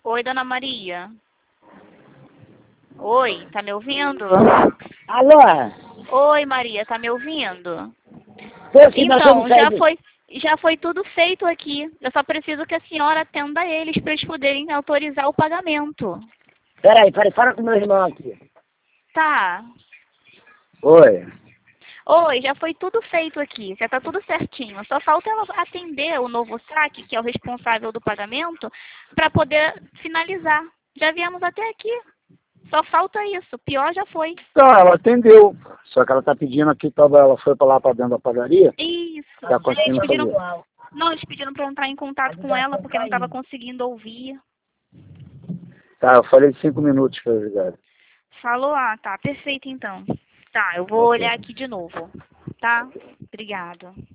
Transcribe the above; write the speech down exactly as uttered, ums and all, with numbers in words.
Oi, dona Maria. Oi, tá me ouvindo? Alô? Oi, Maria, tá me ouvindo? Tô sim, nós Então, vamos já sair. foi, já foi tudo feito aqui. Eu só preciso que a senhora atenda eles para eles poderem autorizar o pagamento. Peraí, peraí, fala com meu irmão aqui. Tá. Oi. Oi, já foi tudo feito aqui. Já tá tudo certinho. Só falta ela atender o novo saque, que é o responsável do pagamento, para poder finalizar. Já viemos até aqui. Só falta isso. O pior já foi. Não, ela atendeu. Só que ela tá pedindo aqui, tava, ela foi pra lá pra dentro da padaria. Isso. Tá Eles conseguindo pediram, fazer. não, eles pediram para entrar em contato com ela porque não estava conseguindo ouvir. Tá, eu falei cinco minutos pra ligar. Falou? Ah, tá. Perfeito, então. Tá, eu vou Ok. olhar aqui de novo. Tá? Obrigada.